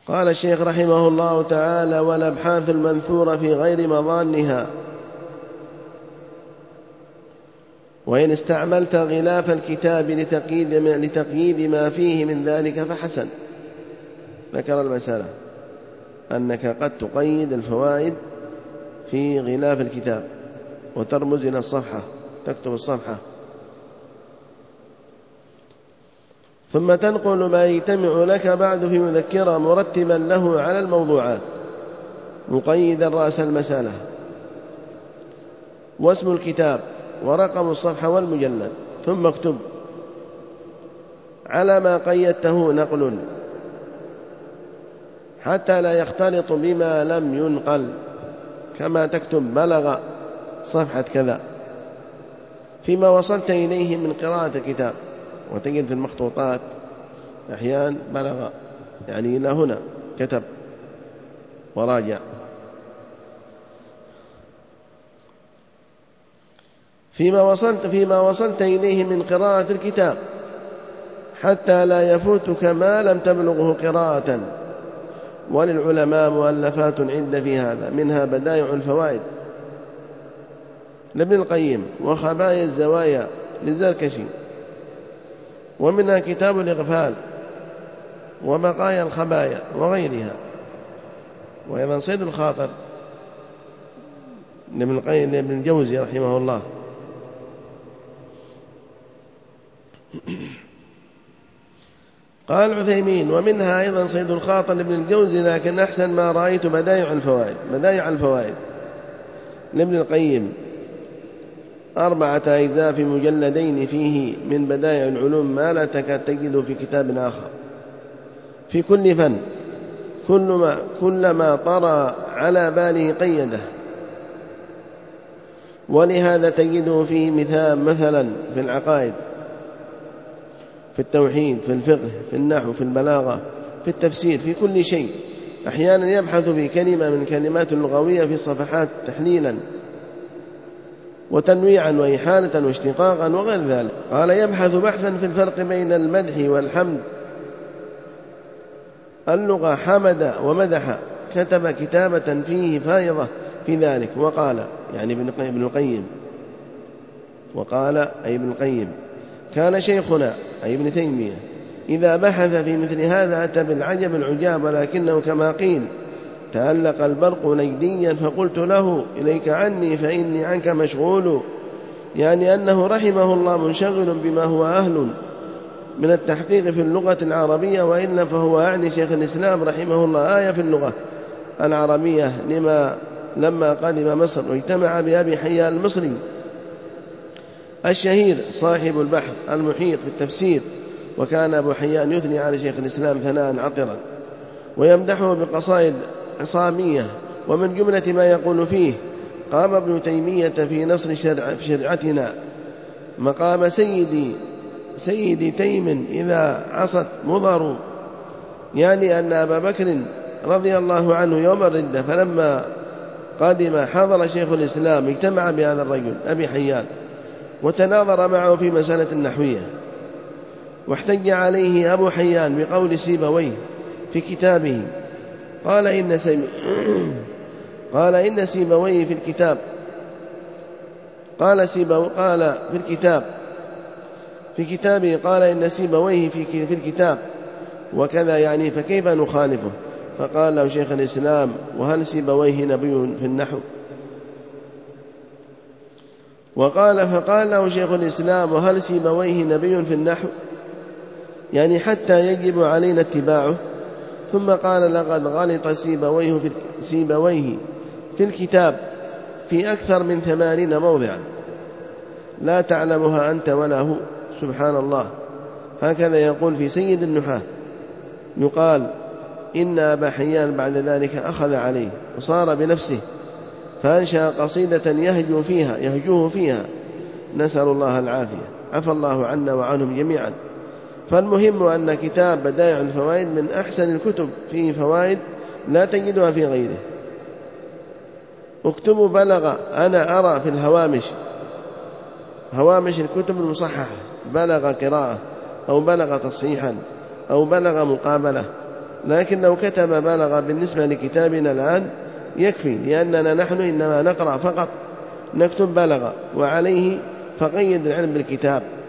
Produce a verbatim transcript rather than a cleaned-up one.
قال الشيخ رحمه الله تعالى: والأبحاث المنثورة في غير مظانها، وإن استعملت غلاف الكتاب لتقييد ما, لتقييد ما فيه من ذلك فحسن. ذكر المسألة أنك قد تقيد الفوائد في غلاف الكتاب وترمز إلى الصفحة، تكتب الصفحة، ثم تنقل ما يجتمع لك بعد في مذكرة مرتبا له على الموضوعات، مقيدا رأس المسألة واسم الكتاب ورقم الصفحة والمجلد، ثم اكتب على ما قيدته نقل حتى لا يختلط بما لم ينقل، كما تكتب بلغ صفحة كذا فيما وصلت إليه من قراءة الكتاب. وتجد في المخطوطات أحيان بلغ يعني إلى هنا كتب وراجع. فيما وصلت فيما وصلت إليه من قراءة الكتاب حتى لا يفوتك ما لم تبلغه قراءة. وللعلماء مؤلفات عدة في هذا، منها بدائع الفوائد لابن القيم، وخبايا الزوايا للزركشي، ومنها كتاب الإغفال وبقايا الخبايا وغيرها. وأيضا صيد الخاطر لابن القيم لابن الجوزي رحمه الله. قال العثيمين: ومنها أيضا صيد الخاطر لابن الجوزي، لكن أحسن ما رأيت بدائع الفوائد بدائع الفوائد لابن القيم، أربعة أجزاء في مجلدين فيه من بدائع العلوم ما لا تكاد تجده في كتاب آخر، في كل فن كلما, كلما طرى على باله قيده. ولهذا تجده فيه مثال مثلا في العقائد، في التوحيد، في الفقه، في النحو، في البلاغة، في التفسير، في كل شيء. أحيانا يبحث في كلمة من كلمات اللغوية في صفحات تحليلا وتنويعا وإحالة واشتقاقا وغير ذلك. قال: يبحث بحثا في الفرق بين المدح والحمد، اللغة حمد ومدح، كتب كتابة فيه فائضة في ذلك. وقال يعني ابن القيم، وقال أي ابن القيم: كان شيخنا أي ابن تيمية إذا بحث في مثل هذا أتى بالعجب العجاب، ولكنه كما قيل تألق البرق نجديا فقلت له: إليك عني فإني عنك مشغول، يعني أنه رحمه الله منشغل بما هو أهل من التحقيق في اللغة العربية، وإلا فهو أعني شيخ الإسلام رحمه الله آية في اللغة العربية لما لما قدم مصر واجتمع بأبي حيان المصري الشهير صاحب البحر المحيط في التفسير. وكان أبو حيان يثني على شيخ الإسلام ثناء عطرا ويمدحه بقصائد عصامية، ومن جملة ما يقول فيه: قام ابن تيمية في نصر شرع في شرعتنا مقام سيدي سيدي تيم إذا عصت مضر، يعني أن أبا بكر رضي الله عنه يوم الردة فلما قادم حضر شيخ الإسلام اجتمع بهذا الرجل أبي حيان وتناظر معه في مسألة النحوية، واحتج عليه أبو حيان بقول سيبويه في كتابه، قال إن, سيب... قال إن سيبويه في الكتاب قال, سيبو... قال في الكتاب في كتابه قال إن سيبويه في, في الكتاب وكذا، يعني فكيف نخالفه؟ فقال له شيخ الإسلام: وهل سيبويه نبي في النحو؟ وقال فقال له شيخ الإسلام: وهل سيبويه نبي في النحو؟ يعني حتى يجب علينا اتباعه. ثم قال: لقد غلط سيبويه في, سيبويه في الكتاب في أكثر من ثمانين موضعا لا تعلمها أنت ولا هو، سبحان الله. هكذا يقول في سيد النحاة، يقال إن أبا حيان بعد ذلك أخذ عليه وصار بنفسه فأنشأ قصيدة يهجو فيها يهجوه فيها، نسأل الله العافية، عفى الله عنا وعنهم جميعا. فالمهم أن كتاب بدائع الفوائد من أحسن الكتب فيه فوائد لا تجدها في غيره. اكتبوا بلغ، أنا أرى في الهوامش هوامش الكتب المصححة بلغ قراءة أو بلغ تصحيحا أو بلغ مقابلة لكن لو كتب بلغ بالنسبة لكتابنا الآن يكفي، لأننا نحن إنما نقرأ فقط، نكتب بلغ وعليه فقيد العلم بالكتاب.